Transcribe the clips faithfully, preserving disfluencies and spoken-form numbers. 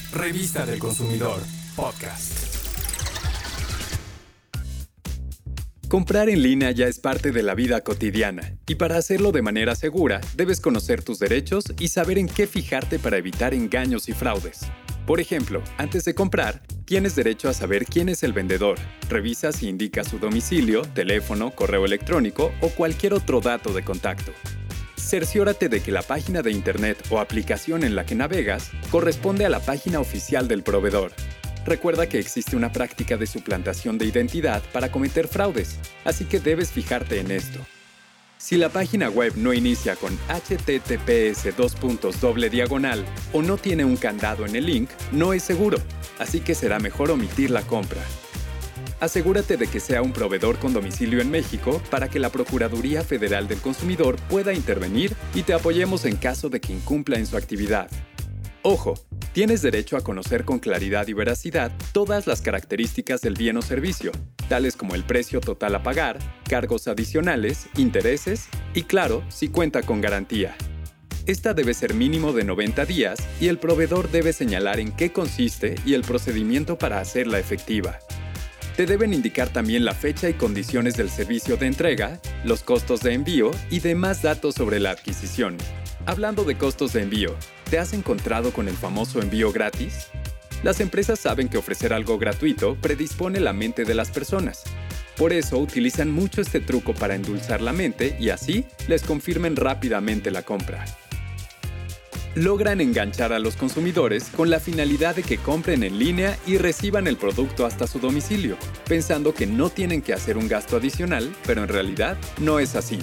Revista del Consumidor, podcast. Comprar en línea ya es parte de la vida cotidiana, y para hacerlo de manera segura, debes conocer tus derechos y saber en qué fijarte para evitar engaños y fraudes. Por ejemplo, antes de comprar, tienes derecho a saber quién es el vendedor. Revisa si indica su domicilio, teléfono, correo electrónico o cualquier otro dato de contacto. Cerciórate de que la página de internet o aplicación en la que navegas corresponde a la página oficial del proveedor. Recuerda que existe una práctica de suplantación de identidad para cometer fraudes, así que debes fijarte en esto. Si la página web no inicia con H T T P S dos puntos doble diagonal o no tiene un candado en el link, no es seguro, así que será mejor omitir la compra. Asegúrate de que sea un proveedor con domicilio en México para que la Procuraduría Federal del Consumidor pueda intervenir y te apoyemos en caso de que incumpla en su actividad. Ojo, tienes derecho a conocer con claridad y veracidad todas las características del bien o servicio, tales como el precio total a pagar, cargos adicionales, intereses y, claro, si cuenta con garantía. Esta debe ser mínimo de noventa días y el proveedor debe señalar en qué consiste y el procedimiento para hacerla efectiva. Te deben indicar también la fecha y condiciones del servicio de entrega, los costos de envío y demás datos sobre la adquisición. Hablando de costos de envío, ¿te has encontrado con el famoso envío gratis? Las empresas saben que ofrecer algo gratuito predispone la mente de las personas. Por eso utilizan mucho este truco para endulzar la mente y así les confirmen rápidamente la compra. Logran enganchar a los consumidores con la finalidad de que compren en línea y reciban el producto hasta su domicilio, pensando que no tienen que hacer un gasto adicional, pero en realidad no es así.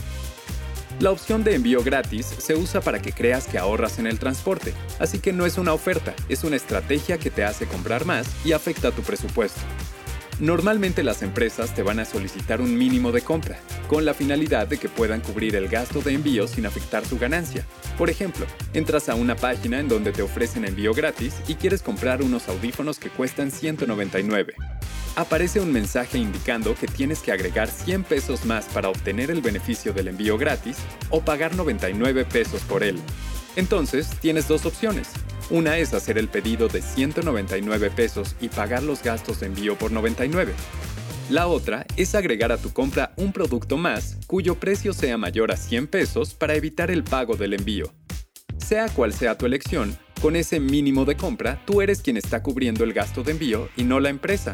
La opción de envío gratis se usa para que creas que ahorras en el transporte, así que no es una oferta, es una estrategia que te hace comprar más y afecta tu presupuesto. Normalmente las empresas te van a solicitar un mínimo de compra, con la finalidad de que puedan cubrir el gasto de envío sin afectar su ganancia. Por ejemplo, entras a una página en donde te ofrecen envío gratis y quieres comprar unos audífonos que cuestan ciento noventa y nueve. Aparece un mensaje indicando que tienes que agregar cien pesos más para obtener el beneficio del envío gratis o pagar noventa y nueve pesos por él. Entonces, tienes dos opciones. Una es hacer el pedido de ciento noventa y nueve pesos y pagar los gastos de envío por noventa y nueve. La otra es agregar a tu compra un producto más cuyo precio sea mayor a cien pesos para evitar el pago del envío. Sea cual sea tu elección, con ese mínimo de compra, tú eres quien está cubriendo el gasto de envío y no la empresa.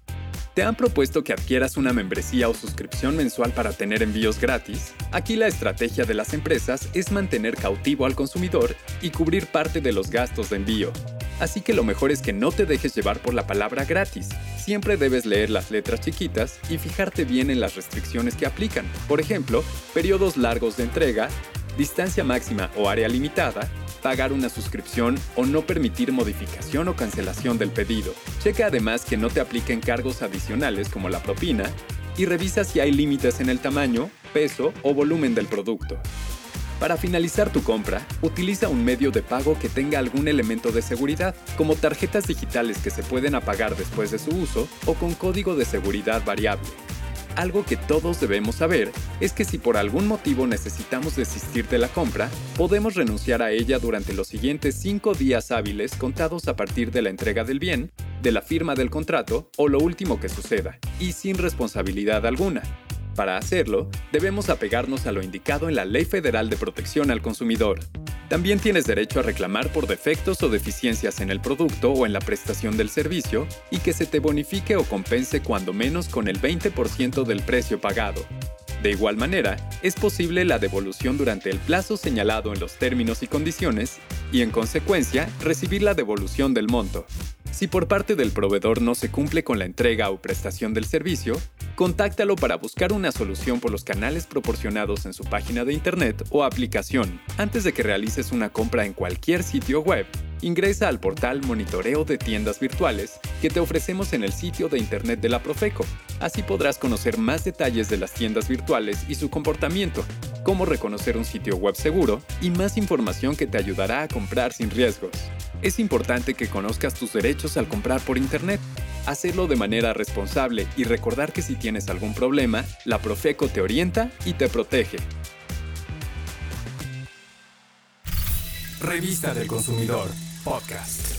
¿Te han propuesto que adquieras una membresía o suscripción mensual para tener envíos gratis? Aquí la estrategia de las empresas es mantener cautivo al consumidor y cubrir parte de los gastos de envío. Así que lo mejor es que no te dejes llevar por la palabra gratis. Siempre debes leer las letras chiquitas y fijarte bien en las restricciones que aplican. Por ejemplo, periodos largos de entrega, distancia máxima o área limitada, pagar una suscripción o no permitir modificación o cancelación del pedido. Checa además que no te apliquen cargos adicionales como la propina y revisa si hay límites en el tamaño, peso o volumen del producto. Para finalizar tu compra, utiliza un medio de pago que tenga algún elemento de seguridad, como tarjetas digitales que se pueden apagar después de su uso o con código de seguridad variable. Algo que todos debemos saber es que si por algún motivo necesitamos desistir de la compra, podemos renunciar a ella durante los siguientes cinco días hábiles contados a partir de la entrega del bien, de la firma del contrato o lo último que suceda, y sin responsabilidad alguna. Para hacerlo, debemos apegarnos a lo indicado en la Ley Federal de Protección al Consumidor. También tienes derecho a reclamar por defectos o deficiencias en el producto o en la prestación del servicio y que se te bonifique o compense cuando menos con el veinte por ciento del precio pagado. De igual manera, es posible la devolución durante el plazo señalado en los términos y condiciones y, en consecuencia, recibir la devolución del monto. Si por parte del proveedor no se cumple con la entrega o prestación del servicio, contáctalo para buscar una solución por los canales proporcionados en su página de internet o aplicación. Antes de que realices una compra en cualquier sitio web, ingresa al portal Monitoreo de Tiendas Virtuales que te ofrecemos en el sitio de internet de la Profeco. Así podrás conocer más detalles de las tiendas virtuales y su comportamiento, cómo reconocer un sitio web seguro y más información que te ayudará a comprar sin riesgos. Es importante que conozcas tus derechos al comprar por internet. Hacerlo de manera responsable y recordar que si tienes algún problema, la Profeco te orienta y te protege. Revista del Consumidor, podcast.